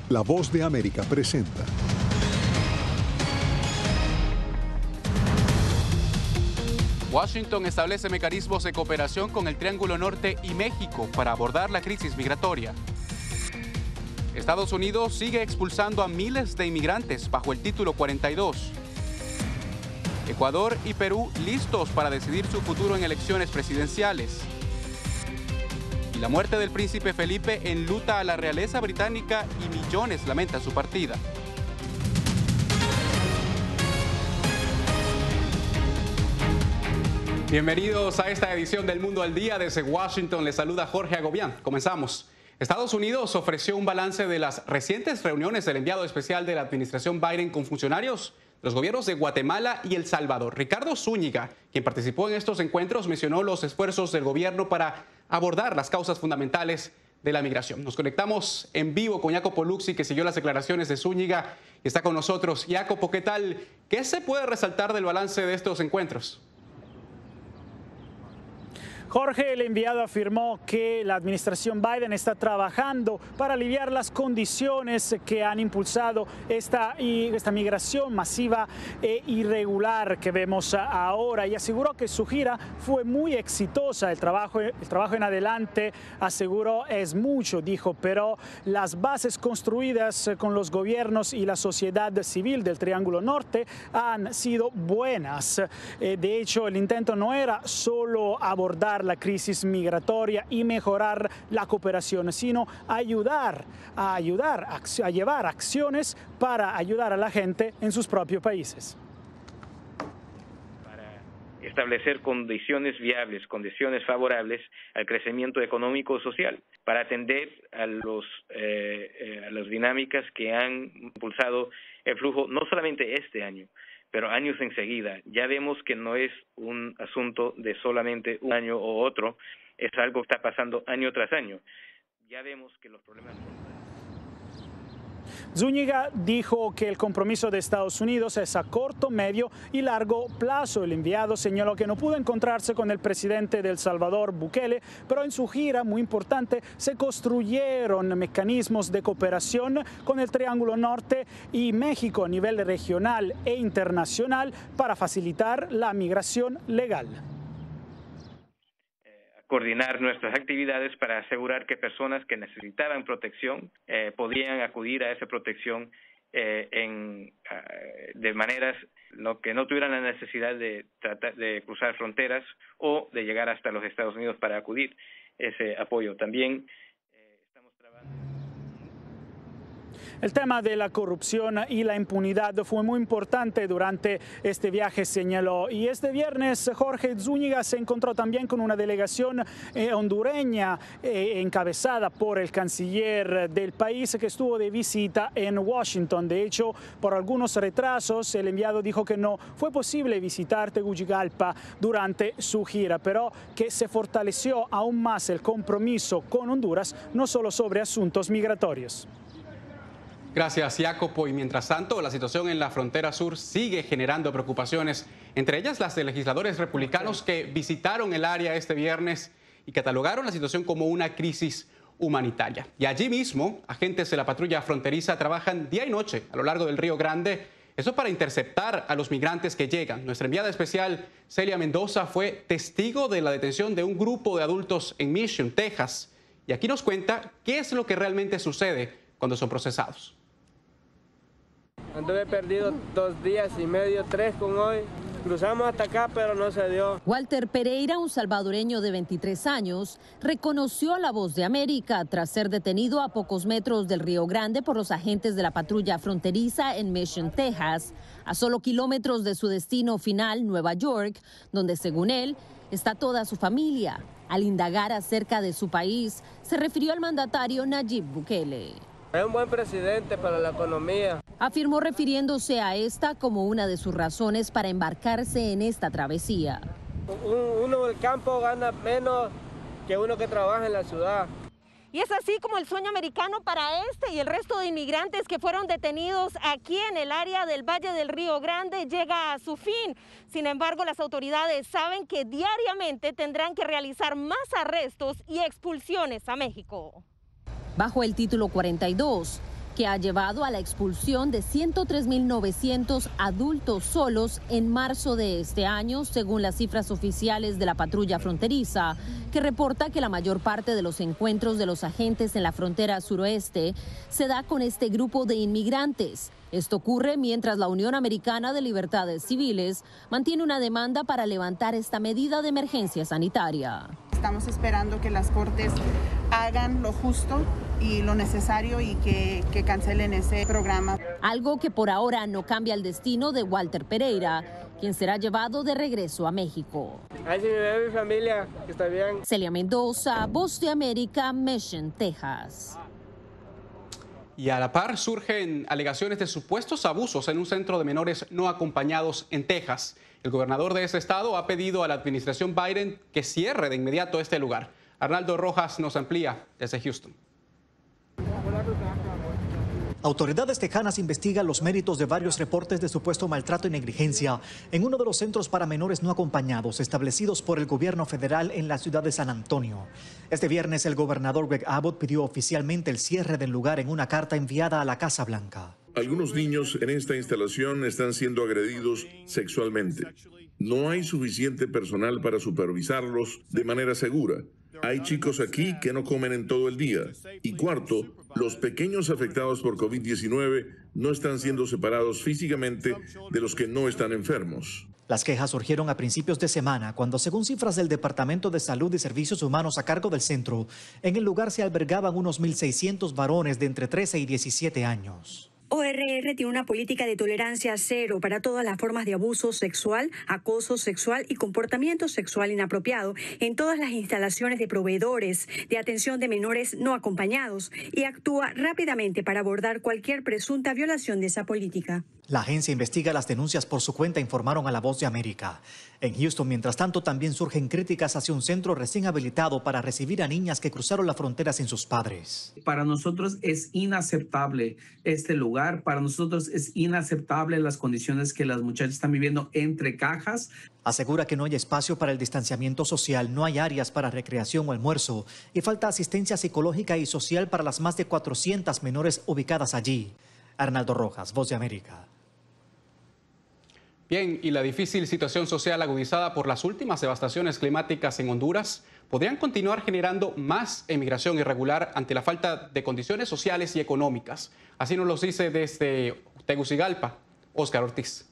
La Voz de América presenta. Washington establece mecanismos de cooperación con el Triángulo Norte y México para abordar la crisis migratoria. Estados Unidos sigue expulsando a miles de inmigrantes bajo el Título 42. Ecuador y Perú listos para decidir su futuro en elecciones presidenciales. Y la muerte del príncipe Felipe enluta a la realeza británica y millones lamentan su partida. Bienvenidos a esta edición del Mundo al Día. Desde Washington les saluda Jorge Agobián. Comenzamos. Estados Unidos ofreció un balance de las recientes reuniones del enviado especial de la administración Biden con funcionarios de los gobiernos de Guatemala y El Salvador. Ricardo Zúñiga, quien participó en estos encuentros, mencionó los esfuerzos del gobierno para abordar las causas fundamentales de la migración. Nos conectamos en vivo con Jacopo Luxi, que siguió las declaraciones de Zúñiga y está con nosotros. Jacopo, ¿qué tal? ¿Qué se puede resaltar del balance de estos encuentros? Jorge, el enviado afirmó que la administración Biden está trabajando para aliviar las condiciones que han impulsado esta migración masiva e irregular que vemos ahora, y aseguró que su gira fue muy exitosa. El trabajo en adelante, aseguró, es mucho, dijo, pero las bases construidas con los gobiernos y la sociedad civil del Triángulo Norte han sido buenas. De hecho, el intento no era solo abordar la crisis migratoria y mejorar la cooperación, sino a llevar acciones para ayudar a la gente en sus propios países. Para establecer condiciones viables, condiciones favorables al crecimiento económico y social, para atender a las dinámicas que han impulsado el flujo, no solamente este año, pero años enseguida. Ya vemos que no es un asunto de solamente un año o otro, es algo que está pasando año tras año. Ya vemos que los problemas... Zúñiga dijo que el compromiso de Estados Unidos es a corto, medio y largo plazo. El enviado señaló que no pudo encontrarse con el presidente de El Salvador, Bukele, pero en su gira, muy importante, se construyeron mecanismos de cooperación con el Triángulo Norte y México a nivel regional e internacional para facilitar la migración legal. Coordinar nuestras actividades para asegurar que personas que necesitaban protección podían acudir a esa protección de maneras que no tuvieran la necesidad de cruzar fronteras o de llegar hasta los Estados Unidos para acudir ese apoyo. También estamos trabajando. El tema de la corrupción y la impunidad fue muy importante durante este viaje, señaló. Y este viernes, Jorge, Zúñiga se encontró también con una delegación hondureña encabezada por el canciller del país, que estuvo de visita en Washington. De hecho, por algunos retrasos, el enviado dijo que no fue posible visitar Tegucigalpa durante su gira, pero que se fortaleció aún más el compromiso con Honduras, no solo sobre asuntos migratorios. Gracias, Jacopo. Y mientras tanto, la situación en la frontera sur sigue generando preocupaciones, entre ellas las de legisladores republicanos que visitaron el área este viernes y catalogaron la situación como una crisis humanitaria. Y allí mismo, agentes de la patrulla fronteriza trabajan día y noche a lo largo del Río Grande, eso para interceptar a los migrantes que llegan. Nuestra enviada especial, Celia Mendoza, fue testigo de la detención de un grupo de adultos en Mission, Texas. Y aquí nos cuenta qué es lo que realmente sucede cuando son procesados. Anduve perdido 2 días y medio, 3 con hoy. Cruzamos hasta acá, pero no se dio. Walter Pereira, un salvadoreño de 23 años, reconoció a La Voz de América tras ser detenido a pocos metros del Río Grande por los agentes de la patrulla fronteriza en Mission, Texas, a solo kilómetros de su destino final, Nueva York, donde, según él, está toda su familia. Al indagar acerca de su país, se refirió al mandatario Nayib Bukele. Es un buen presidente para la economía. Afirmó, refiriéndose a esta como una de sus razones para embarcarse en esta travesía. Uno del campo gana menos que uno que trabaja en la ciudad. Y es así como el sueño americano para este y el resto de inmigrantes que fueron detenidos aquí en el área del Valle del Río Grande llega a su fin. Sin embargo, las autoridades saben que diariamente tendrán que realizar más arrestos y expulsiones a México. Bajo el título 42, que ha llevado a la expulsión de 103.900 adultos solos en marzo de este año, según las cifras oficiales de la patrulla fronteriza, que reporta que la mayor parte de los encuentros de los agentes en la frontera suroeste se da con este grupo de inmigrantes. Esto ocurre mientras la Unión Americana de Libertades Civiles mantiene una demanda para levantar esta medida de emergencia sanitaria. Estamos esperando que las cortes hagan lo justo y lo necesario y que cancelen ese programa. Algo que por ahora no cambia el destino de Walter Pereira, quien será llevado de regreso a México. Ay, si me ve mi familia, que está bien. Celia Mendoza, Voz de América, Mission, Texas. Y a la par surgen alegaciones de supuestos abusos en un centro de menores no acompañados en Texas. El gobernador de ese estado ha pedido a la administración Biden que cierre de inmediato este lugar. Arnaldo Rojas nos amplía desde Houston. Autoridades tejanas investigan los méritos de varios reportes de supuesto maltrato y negligencia en uno de los centros para menores no acompañados establecidos por el gobierno federal en la ciudad de San Antonio. Este viernes el gobernador Greg Abbott pidió oficialmente el cierre del lugar en una carta enviada a la Casa Blanca. Algunos niños en esta instalación están siendo agredidos sexualmente. No hay suficiente personal para supervisarlos de manera segura. Hay chicos aquí que no comen en todo el día. Y cuarto, los pequeños afectados por COVID-19 no están siendo separados físicamente de los que no están enfermos. Las quejas surgieron a principios de semana cuando, según cifras del Departamento de Salud y Servicios Humanos a cargo del centro, en el lugar se albergaban unos 1.600 varones de entre 13 y 17 años. ORR tiene una política de tolerancia cero para todas las formas de abuso sexual, acoso sexual y comportamiento sexual inapropiado en todas las instalaciones de proveedores de atención de menores no acompañados y actúa rápidamente para abordar cualquier presunta violación de esa política. La agencia investiga las denuncias por su cuenta, informaron a La Voz de América. En Houston, mientras tanto, también surgen críticas hacia un centro recién habilitado para recibir a niñas que cruzaron la frontera sin sus padres. Para nosotros es inaceptable este lugar, para nosotros es inaceptable las condiciones que las muchachas están viviendo entre cajas. Asegura que no hay espacio para el distanciamiento social, no hay áreas para recreación o almuerzo y falta asistencia psicológica y social para las más de 400 menores ubicadas allí. Arnaldo Rojas, Voz de América. Bien, y la difícil situación social agudizada por las últimas devastaciones climáticas en Honduras podrían continuar generando más emigración irregular ante la falta de condiciones sociales y económicas. Así nos lo dice desde Tegucigalpa, Óscar Ortiz.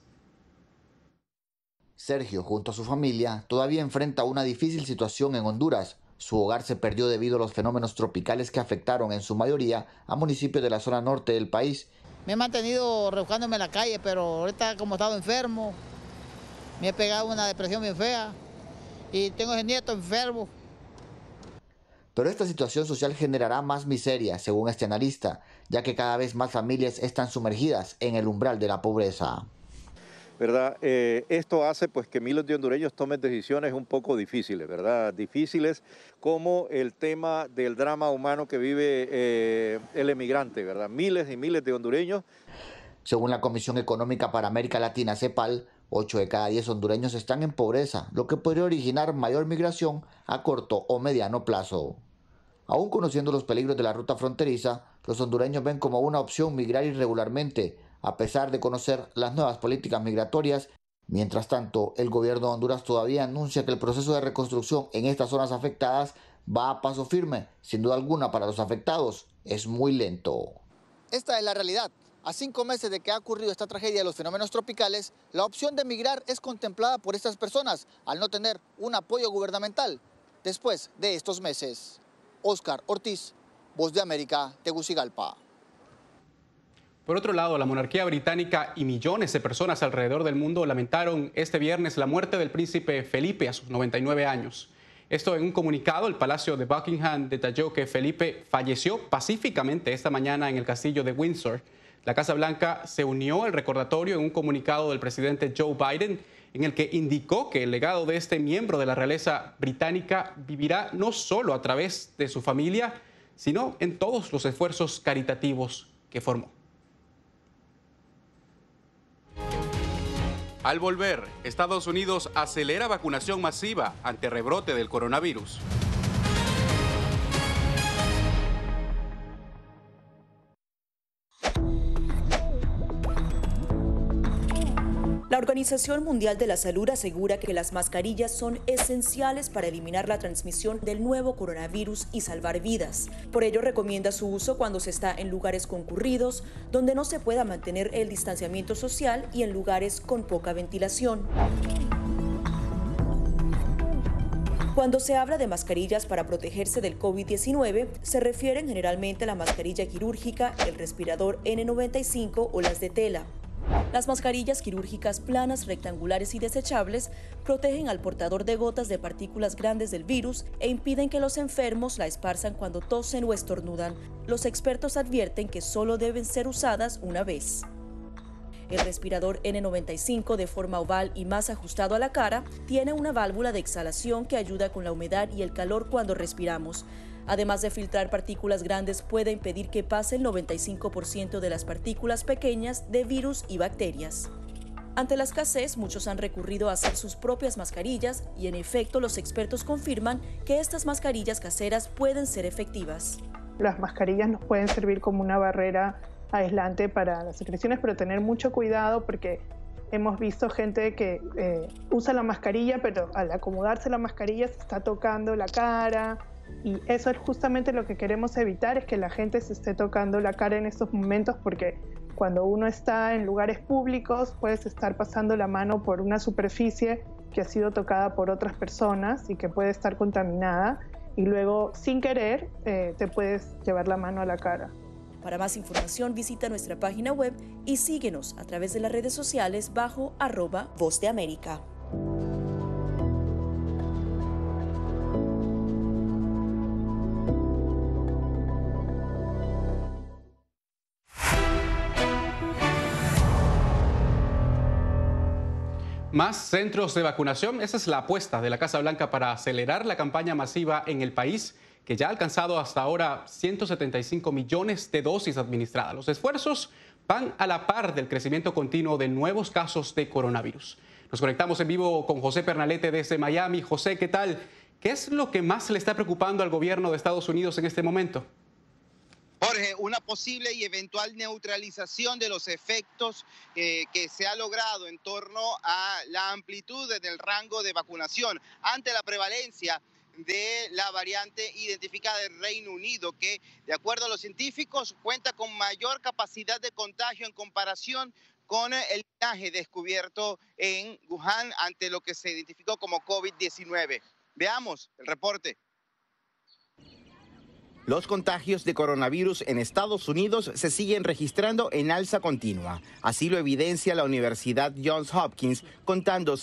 Sergio, junto a su familia, todavía enfrenta una difícil situación en Honduras. Su hogar se perdió debido a los fenómenos tropicales que afectaron en su mayoría a municipios de la zona norte del país. Me he mantenido rebuscándome en la calle, pero ahorita como he estado enfermo, me he pegado una depresión bien fea y tengo ese nieto enfermo. Pero esta situación social generará más miseria, según este analista, ya que cada vez más familias están sumergidas en el umbral de la pobreza. ¿Verdad? Esto hace pues que miles de hondureños tomen decisiones un poco difíciles, ¿verdad? Difíciles como el tema del drama humano que vive el emigrante, ¿verdad? Miles y miles de hondureños. Según la Comisión Económica para América Latina, CEPAL, 8 de cada 10 hondureños están en pobreza, lo que podría originar mayor migración a corto o mediano plazo. Aún conociendo los peligros de la ruta fronteriza, los hondureños ven como una opción migrar irregularmente, a pesar de conocer las nuevas políticas migratorias. Mientras tanto, el gobierno de Honduras todavía anuncia que el proceso de reconstrucción en estas zonas afectadas va a paso firme. Sin duda alguna, para los afectados es muy lento. Esta es la realidad. A 5 meses de que ha ocurrido esta tragedia de los fenómenos tropicales, la opción de migrar es contemplada por estas personas al no tener un apoyo gubernamental después de estos meses. Óscar Ortiz, Voz de América, Tegucigalpa. Por otro lado, la monarquía británica y millones de personas alrededor del mundo lamentaron este viernes la muerte del príncipe Felipe a sus 99 años. Esto en un comunicado, el Palacio de Buckingham detalló que Felipe falleció pacíficamente esta mañana en el castillo de Windsor. La Casa Blanca se unió al recordatorio en un comunicado del presidente Joe Biden, en el que indicó que el legado de este miembro de la realeza británica vivirá no solo a través de su familia, sino en todos los esfuerzos caritativos que formó. Al volver, Estados Unidos acelera vacunación masiva ante rebrote del coronavirus. Organización Mundial de la Salud asegura que las mascarillas son esenciales para eliminar la transmisión del nuevo coronavirus y salvar vidas. Por ello, recomienda su uso cuando se está en lugares concurridos, donde no se pueda mantener el distanciamiento social y en lugares con poca ventilación. Cuando se habla de mascarillas para protegerse del COVID-19, se refieren generalmente a la mascarilla quirúrgica, el respirador N95 o las de tela. Las mascarillas quirúrgicas planas, rectangulares y desechables protegen al portador de gotas de partículas grandes del virus e impiden que los enfermos la esparzan cuando tosen o estornudan. Los expertos advierten que solo deben ser usadas una vez. El respirador N95, de forma oval y más ajustado a la cara, tiene una válvula de exhalación que ayuda con la humedad y el calor cuando respiramos. Además de filtrar partículas grandes, puede impedir que pase el 95% de las partículas pequeñas de virus y bacterias. Ante la escasez, muchos han recurrido a hacer sus propias mascarillas y, en efecto, los expertos confirman que estas mascarillas caseras pueden ser efectivas. Las mascarillas nos pueden servir como una barrera aislante para las secreciones, pero tener mucho cuidado porque hemos visto gente que usa la mascarilla, pero al acomodarse la mascarilla se está tocando la cara. Y eso es justamente lo que queremos evitar, es que la gente se esté tocando la cara en estos momentos, porque cuando uno está en lugares públicos puedes estar pasando la mano por una superficie que ha sido tocada por otras personas y que puede estar contaminada y luego sin querer te puedes llevar la mano a la cara. Para más información visita nuestra página web y síguenos a través de las redes sociales bajo @Voz de América. Más centros de vacunación, esa es la apuesta de la Casa Blanca para acelerar la campaña masiva en el país, que ya ha alcanzado hasta ahora 175 millones de dosis administradas. Los esfuerzos van a la par del crecimiento continuo de nuevos casos de coronavirus. Nos conectamos en vivo con José Pernalete desde Miami. José, ¿qué tal? ¿Qué es lo que más le está preocupando al gobierno de Estados Unidos en este momento? Jorge, una posible y eventual neutralización de los efectos que se ha logrado en torno a la amplitud del rango de vacunación ante la prevalencia de la variante identificada del Reino Unido, que de acuerdo a los científicos cuenta con mayor capacidad de contagio en comparación con el linaje descubierto en Wuhan ante lo que se identificó como COVID-19. Veamos el reporte. Los contagios de coronavirus en Estados Unidos se siguen registrando en alza continua. Así lo evidencia la Universidad Johns Hopkins, contando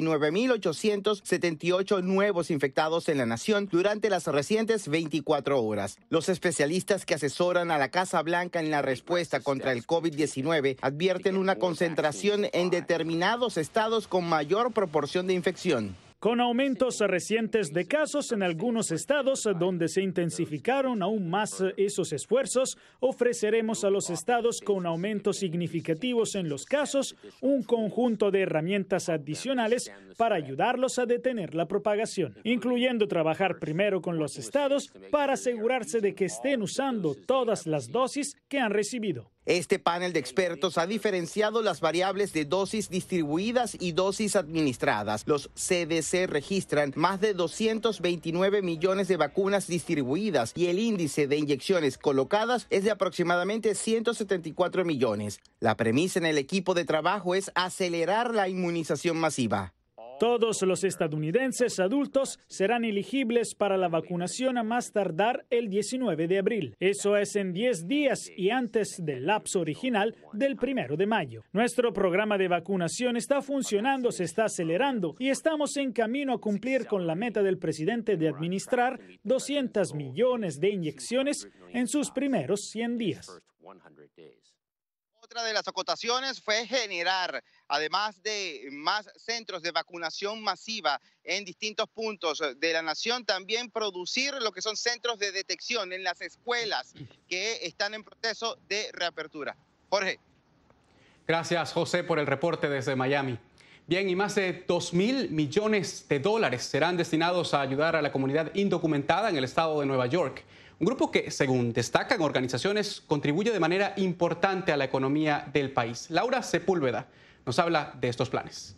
79.878 nuevos infectados en la nación durante las recientes 24 horas. Los especialistas que asesoran a la Casa Blanca en la respuesta contra el COVID-19 advierten una concentración en determinados estados con mayor proporción de infección. Con aumentos recientes de casos en algunos estados donde se intensificaron aún más esos esfuerzos, ofreceremos a los estados con aumentos significativos en los casos un conjunto de herramientas adicionales para ayudarlos a detener la propagación, incluyendo trabajar primero con los estados para asegurarse de que estén usando todas las dosis que han recibido. Este panel de expertos ha diferenciado las variables de dosis distribuidas y dosis administradas. Los CDC registran más de 229 millones de vacunas distribuidas y el índice de inyecciones colocadas es de aproximadamente 174 millones. La premisa en el equipo de trabajo es acelerar la inmunización masiva. Todos los estadounidenses adultos serán elegibles para la vacunación a más tardar el 19 de abril. Eso es en 10 días y antes del lapso original del 1 de mayo. Nuestro programa de vacunación está funcionando, se está acelerando y estamos en camino a cumplir con la meta del presidente de administrar 200 millones de inyecciones en sus primeros 100 días. Otra de las acotaciones fue generar, además de más centros de vacunación masiva en distintos puntos de la nación, también producir lo que son centros de detección en las escuelas que están en proceso de reapertura. Jorge. Gracias, José, por el reporte desde Miami. Bien, y más de $2.000 millones serán destinados a ayudar a la comunidad indocumentada en el estado de Nueva York. Un grupo que, según destacan organizaciones, contribuye de manera importante a la economía del país. Laura Sepúlveda nos habla de estos planes.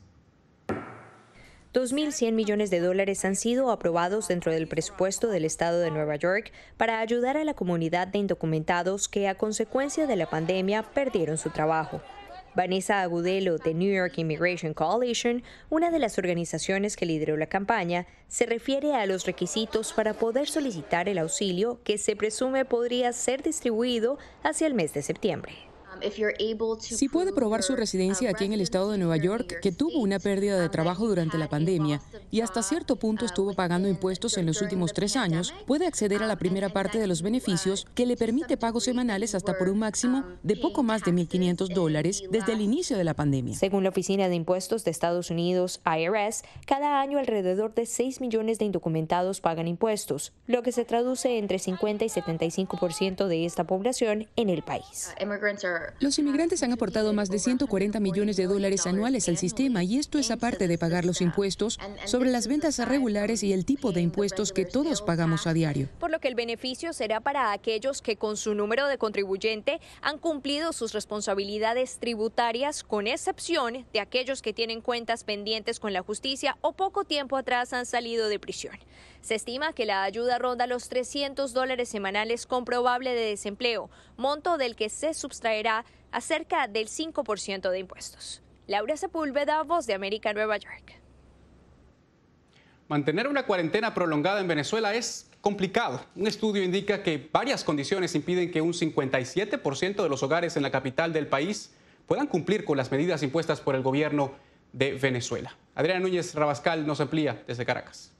2.100 millones de dólares han sido aprobados dentro del presupuesto del estado de Nueva York para ayudar a la comunidad de indocumentados que a consecuencia de la pandemia perdieron su trabajo. Vanessa Agudelo, de New York Immigration Coalition, una de las organizaciones que lideró la campaña, se refiere a los requisitos para poder solicitar el auxilio que se presume podría ser distribuido hacia el mes de septiembre. Si puede probar su residencia aquí en el estado de Nueva York, que tuvo una pérdida de trabajo durante la pandemia y hasta cierto punto estuvo pagando impuestos en los últimos 3 años, puede acceder a la primera parte de los beneficios que le permite pagos semanales hasta por un máximo de poco más de $1.500 desde el inicio de la pandemia. Según la Oficina de Impuestos de Estados Unidos, IRS, cada año alrededor de 6 millones de indocumentados pagan impuestos, lo que se traduce entre 50 y 75% de esta población en el país. Los inmigrantes han aportado más de $140 millones anuales al sistema y esto es aparte de pagar los impuestos sobre las ventas regulares y el tipo de impuestos que todos pagamos a diario. Por lo que el beneficio será para aquellos que con su número de contribuyente han cumplido sus responsabilidades tributarias, con excepción de aquellos que tienen cuentas pendientes con la justicia o poco tiempo atrás han salido de prisión. Se estima que la ayuda ronda los $300 semanales comprobable de desempleo, monto del que se sustraerá a cerca del 5% de impuestos. Laura Sepúlveda, Voz de América, Nueva York. Mantener una cuarentena prolongada en Venezuela es complicado. Un estudio indica que varias condiciones impiden que un 57% de los hogares en la capital del país puedan cumplir con las medidas impuestas por el gobierno de Venezuela. Adriana Núñez Rabascal nos amplía desde Caracas.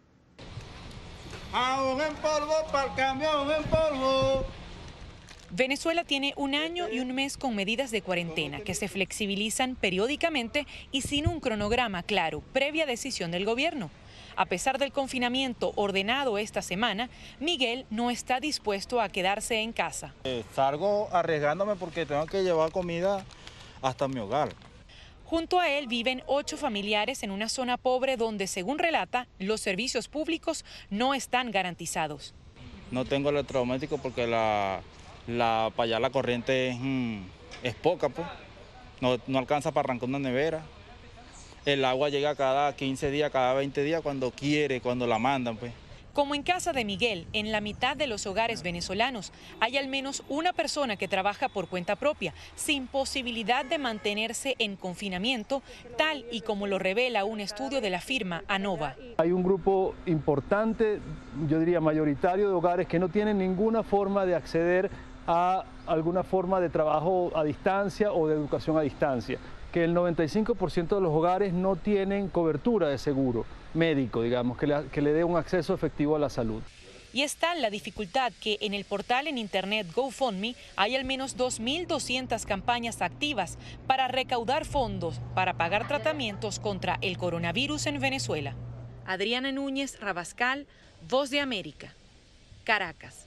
Aún en polvo para el camión en polvo. Venezuela tiene 1 año y 1 mes con medidas de cuarentena que se flexibilizan periódicamente y sin un cronograma claro, previa decisión del gobierno. A pesar del confinamiento ordenado esta semana, Miguel no está dispuesto a quedarse en casa. Salgo arriesgándome porque tengo que llevar comida hasta mi hogar. Junto a él viven 8 familiares en una zona pobre donde, según relata, los servicios públicos no están garantizados. No tengo electrodoméstico porque para allá la corriente es poca, pues. No alcanza para arrancar una nevera. El agua llega cada 15 días, cada 20 días, cuando quiere, cuando la mandan, pues. Como en casa de Miguel, en la mitad de los hogares venezolanos, hay al menos una persona que trabaja por cuenta propia, sin posibilidad de mantenerse en confinamiento, tal y como lo revela un estudio de la firma ANOVA. Hay un grupo importante, yo diría mayoritario, de hogares que no tienen ninguna forma de acceder a alguna forma de trabajo a distancia o de educación a distancia, que el 95% de los hogares no tienen cobertura de seguro médico, digamos, que le dé un acceso efectivo a la salud. Y está la dificultad que en el portal en internet GoFundMe hay al menos 2.200 campañas activas para recaudar fondos para pagar tratamientos contra el coronavirus en Venezuela. Adriana Núñez Rabascal, Voz de América, Caracas.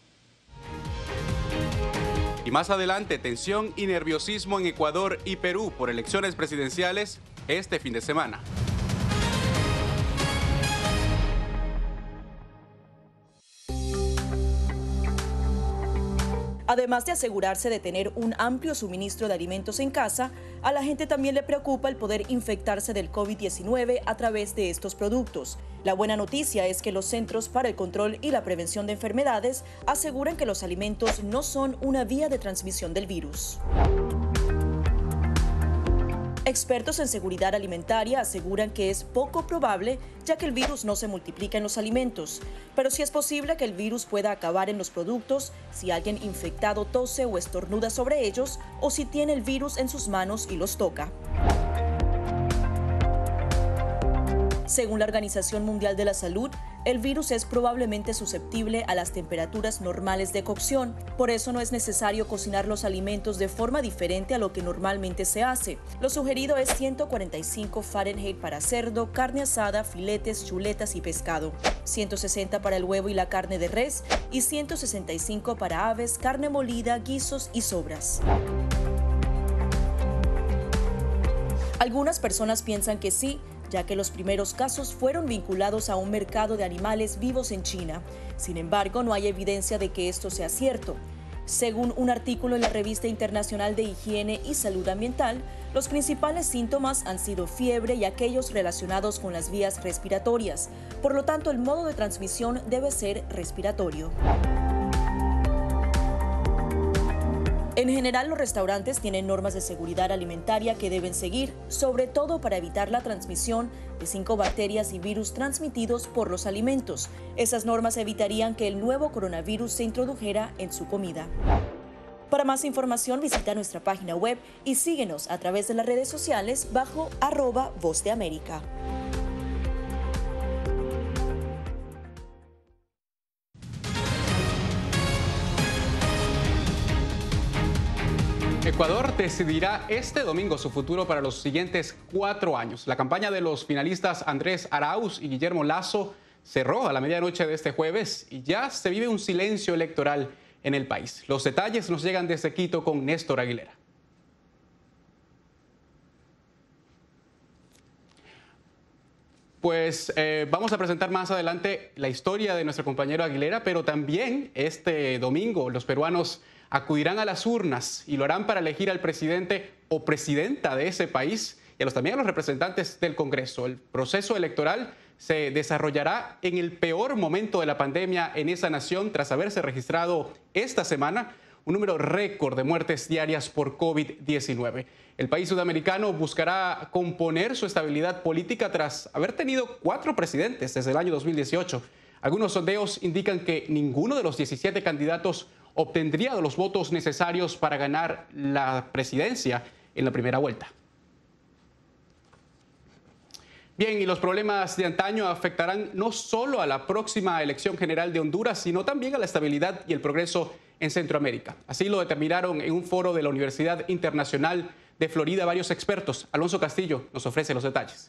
Y más adelante, tensión y nerviosismo en Ecuador y Perú por elecciones presidenciales este fin de semana. Además de asegurarse de tener un amplio suministro de alimentos en casa, a la gente también le preocupa el poder infectarse del COVID-19 a través de estos productos. La buena noticia es que los Centros para el Control y la Prevención de Enfermedades aseguran que los alimentos no son una vía de transmisión del virus. Expertos en seguridad alimentaria aseguran que es poco probable, ya que el virus no se multiplica en los alimentos, pero sí es posible que el virus pueda acabar en los productos si alguien infectado tose o estornuda sobre ellos o si tiene el virus en sus manos y los toca. Según la Organización Mundial de la Salud, el virus es probablemente susceptible a las temperaturas normales de cocción. Por eso no es necesario cocinar los alimentos de forma diferente a lo que normalmente se hace. Lo sugerido es 145 Fahrenheit para cerdo, carne asada, filetes, chuletas y pescado, 160 para el huevo y la carne de res y 165 para aves, carne molida, guisos y sobras. Algunas personas piensan que sí, ya que los primeros casos fueron vinculados a un mercado de animales vivos en China. Sin embargo, no hay evidencia de que esto sea cierto. Según un artículo en la Revista Internacional de Higiene y Salud Ambiental, Los principales síntomas han sido fiebre y aquellos relacionados con las vías respiratorias. Por lo tanto, el modo de transmisión debe ser respiratorio. En general, los restaurantes tienen normas de seguridad alimentaria que deben seguir, sobre todo para evitar la transmisión de 5 bacterias y virus transmitidos por los alimentos. Esas normas evitarían que el nuevo coronavirus se introdujera en su comida. Para más información, visita nuestra página web y síguenos a través de las redes sociales bajo @Voz de América. Ecuador decidirá este domingo su futuro para los siguientes 4 años. La campaña de los finalistas Andrés Arauz y Guillermo Lasso cerró a la medianoche de este jueves y ya se vive un silencio electoral en el país. Los detalles nos llegan desde Quito con Néstor Aguilera. Pues vamos a presentar más adelante la historia de nuestro compañero Aguilera, pero también este domingo los peruanos acudirán a las urnas y lo harán para elegir al presidente o presidenta de ese país y también a los representantes del Congreso. El proceso electoral se desarrollará en el peor momento de la pandemia en esa nación tras haberse registrado esta semana un número récord de muertes diarias por COVID-19. El país sudamericano buscará componer su estabilidad política tras haber tenido 4 presidentes desde el año 2018. Algunos sondeos indican que ninguno de los 17 candidatos obtendría los votos necesarios para ganar la presidencia en la primera vuelta. Bien, y los problemas de antaño afectarán no solo a la próxima elección general de Honduras, sino también a la estabilidad y el progreso en Centroamérica. Así lo determinaron en un foro de la Universidad Internacional de Florida varios expertos. Alonso Castillo nos ofrece los detalles.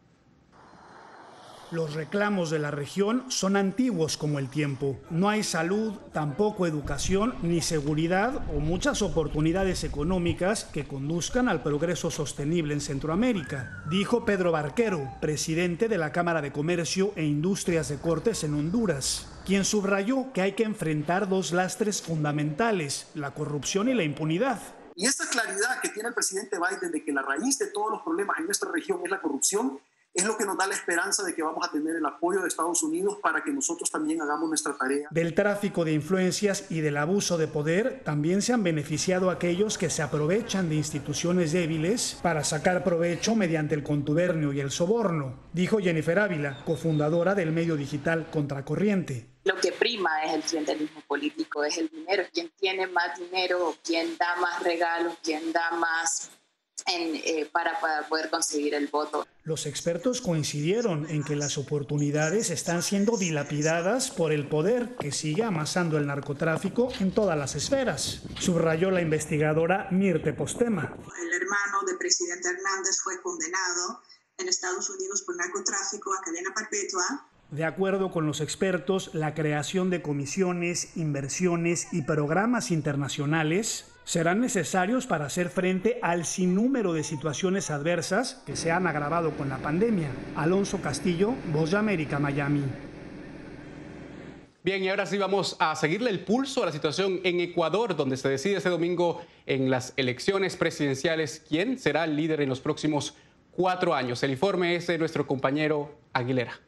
Los reclamos de la región son antiguos como el tiempo. No hay salud, tampoco educación, ni seguridad o muchas oportunidades económicas que conduzcan al progreso sostenible en Centroamérica, dijo Pedro Barquero, presidente de la Cámara de Comercio e Industrias de Cortes en Honduras, quien subrayó que hay que enfrentar 2 lastres fundamentales, la corrupción y la impunidad. Y esa claridad que tiene el presidente Biden de que la raíz de todos los problemas en nuestra región es la corrupción, es lo que nos da la esperanza de que vamos a tener el apoyo de Estados Unidos para que nosotros también hagamos nuestra tarea. Del tráfico de influencias y del abuso de poder también se han beneficiado aquellos que se aprovechan de instituciones débiles para sacar provecho mediante el contubernio y el soborno, dijo Jennifer Ávila, cofundadora del medio digital Contracorriente. Lo que prima es el clientelismo político, es el dinero, quien tiene más dinero, quien da más regalos, quien da más para poder conseguir el voto. Los expertos coincidieron en que las oportunidades están siendo dilapidadas por el poder que sigue amasando el narcotráfico en todas las esferas, subrayó la investigadora Mirte Postema. El hermano del presidente Hernández fue condenado en Estados Unidos por narcotráfico a cadena perpetua. De acuerdo con los expertos, la creación de comisiones, inversiones y programas internacionales serán necesarios para hacer frente al sinnúmero de situaciones adversas que se han agravado con la pandemia. Alonso Castillo, Voz de América, Miami. Bien, y ahora sí vamos a seguirle el pulso a la situación en Ecuador, donde se decide este domingo en las elecciones presidenciales quién será el líder en los próximos 4 años. El informe es de nuestro compañero Aguilera.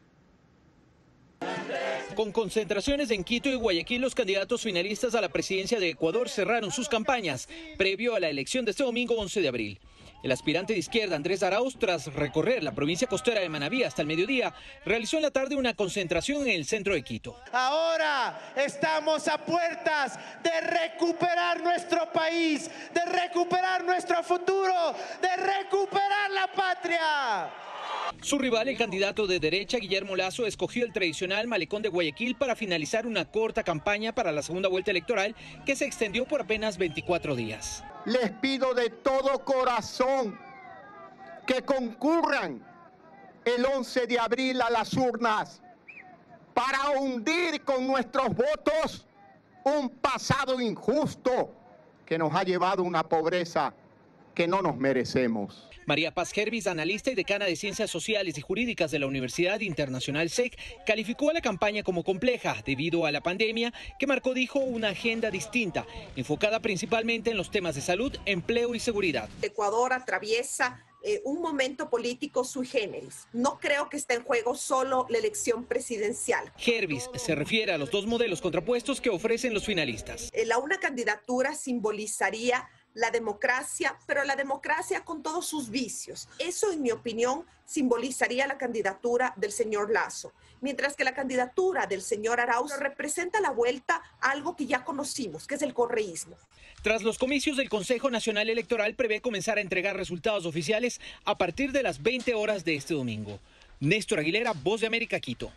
Con concentraciones en Quito y Guayaquil, los candidatos finalistas a la presidencia de Ecuador cerraron sus campañas previo a la elección de este domingo 11 de abril. El aspirante de izquierda Andrés Arauz, tras recorrer la provincia costera de Manabí hasta el mediodía, realizó en la tarde una concentración en el centro de Quito. Ahora estamos a puertas de recuperar nuestro país, de recuperar nuestro futuro, de recuperar la patria. Su rival, el candidato de derecha, Guillermo Lasso, escogió el tradicional malecón de Guayaquil para finalizar una corta campaña para la segunda vuelta electoral que se extendió por apenas 24 días. Les pido de todo corazón que concurran el 11 de abril a las urnas para hundir con nuestros votos un pasado injusto que nos ha llevado a una pobreza que no nos merecemos. María Paz Gervis, analista y decana de Ciencias Sociales y Jurídicas de la Universidad Internacional SEC, calificó a la campaña como compleja debido a la pandemia que marcó, dijo, una agenda distinta, enfocada principalmente en los temas de salud, empleo y seguridad. Ecuador atraviesa un momento político sui generis. No creo que esté en juego solo la elección presidencial. Gervis se refiere a los dos modelos contrapuestos que ofrecen los finalistas. Una candidatura simbolizaría la democracia, pero la democracia con todos sus vicios. Eso, en mi opinión, simbolizaría la candidatura del señor Lasso, mientras que la candidatura del señor Arauz representa la vuelta a algo que ya conocimos, que es el correísmo. Tras los comicios, el Consejo Nacional Electoral prevé comenzar a entregar resultados oficiales a partir de las 20 horas de este domingo. Néstor Aguilera, Voz de América, Quito.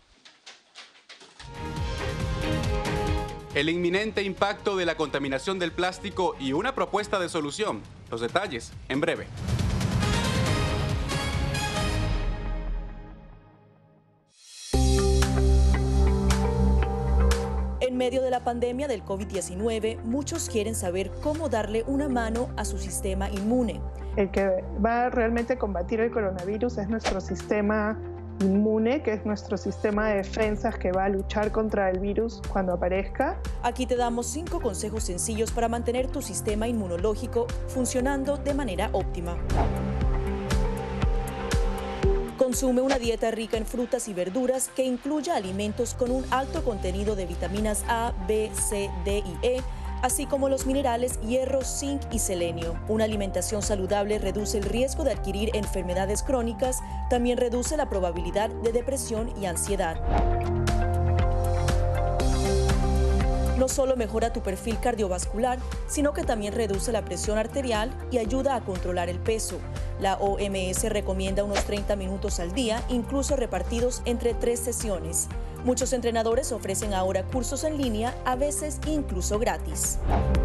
El inminente impacto de la contaminación del plástico y una propuesta de solución. Los detalles en breve. En medio de la pandemia del COVID-19, muchos quieren saber cómo darle una mano a su sistema inmune. El que va a realmente combatir el coronavirus es nuestro sistema inmune, que es nuestro sistema de defensas que va a luchar contra el virus cuando aparezca. Aquí te damos 5 consejos sencillos para mantener tu sistema inmunológico funcionando de manera óptima. Consume una dieta rica en frutas y verduras que incluya alimentos con un alto contenido de vitaminas A, B, C, D y E, así como los minerales hierro, zinc y selenio. Una alimentación saludable reduce el riesgo de adquirir enfermedades crónicas, también reduce la probabilidad de depresión y ansiedad. No solo mejora tu perfil cardiovascular, sino que también reduce la presión arterial y ayuda a controlar el peso. La OMS recomienda unos 30 minutos al día, incluso repartidos entre 3 sesiones. Muchos entrenadores ofrecen ahora cursos en línea, a veces incluso gratis.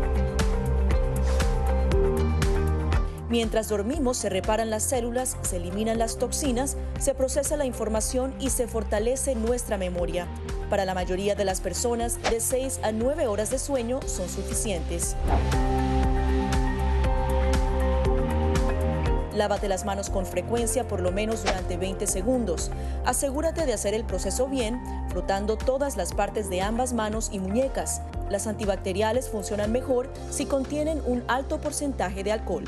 Mientras dormimos, se reparan las células, se eliminan las toxinas, se procesa la información y se fortalece nuestra memoria. Para la mayoría de las personas, de 6 a 9 horas de sueño son suficientes. Lávate las manos con frecuencia, por lo menos durante 20 segundos. Asegúrate de hacer el proceso bien, frotando todas las partes de ambas manos y muñecas. Las antibacteriales funcionan mejor si contienen un alto porcentaje de alcohol.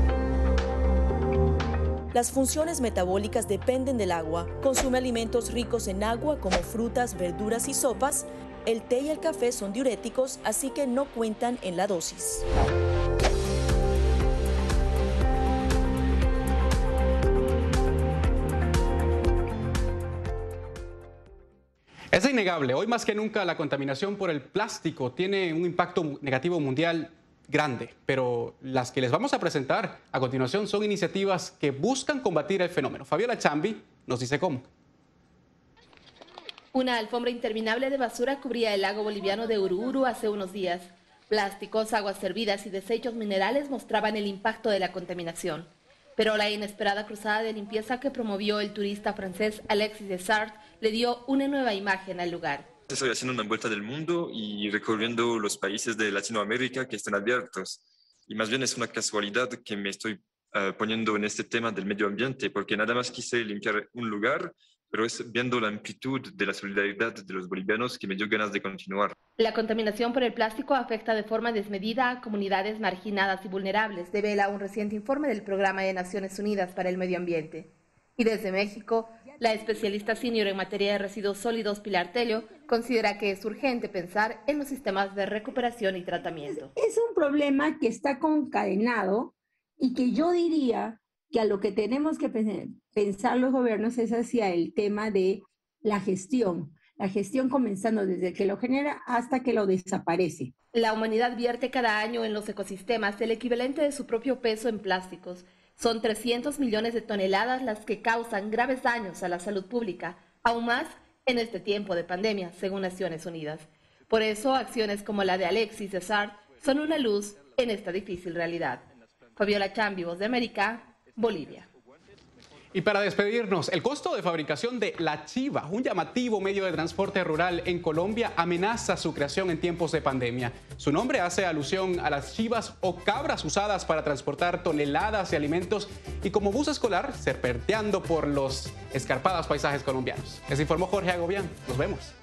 Las funciones metabólicas dependen del agua. Consume alimentos ricos en agua como frutas, verduras y sopas. El té y el café son diuréticos, así que no cuentan en la dosis. Es innegable, hoy más que nunca la contaminación por el plástico tiene un impacto negativo mundial grande, pero las que les vamos a presentar a continuación son iniciativas que buscan combatir el fenómeno. Fabiola Chambi nos dice cómo. Una alfombra interminable de basura cubría el lago boliviano de Ururu hace unos días. Plásticos, aguas hervidas y desechos minerales mostraban el impacto de la contaminación. Pero la inesperada cruzada de limpieza que promovió el turista francés Alexis Desart le dio una nueva imagen al lugar. Estoy haciendo una vuelta del mundo y recorriendo los países de Latinoamérica que están abiertos. Y más bien es una casualidad que me estoy poniendo en este tema del medio ambiente, porque nada más quise limpiar un lugar, pero es viendo la amplitud de la solidaridad de los bolivianos que me dio ganas de continuar. La contaminación por el plástico afecta de forma desmedida a comunidades marginadas y vulnerables, devela un reciente informe del Programa de Naciones Unidas para el Medio Ambiente. Y desde México, la especialista senior en materia de residuos sólidos Pilar Tello considera que es urgente pensar en los sistemas de recuperación y tratamiento. Es un problema que está concadenado y que yo diría que a lo que tenemos que pensar los gobiernos es hacia el tema de la gestión comenzando desde que lo genera hasta que lo desaparece. La humanidad vierte cada año en los ecosistemas el equivalente de su propio peso en plásticos. Son 300 millones de toneladas las que causan graves daños a la salud pública, aún más en este tiempo de pandemia, según Naciones Unidas. Por eso, acciones como la de Alexis Desart son una luz en esta difícil realidad. Fabiola Chambi, Voz de América, Bolivia. Y para despedirnos, el costo de fabricación de la chiva, un llamativo medio de transporte rural en Colombia, amenaza su creación en tiempos de pandemia. Su nombre hace alusión a las chivas o cabras usadas para transportar toneladas de alimentos y como bus escolar serpenteando por los escarpados paisajes colombianos. Les informó Jorge Agobián. Nos vemos.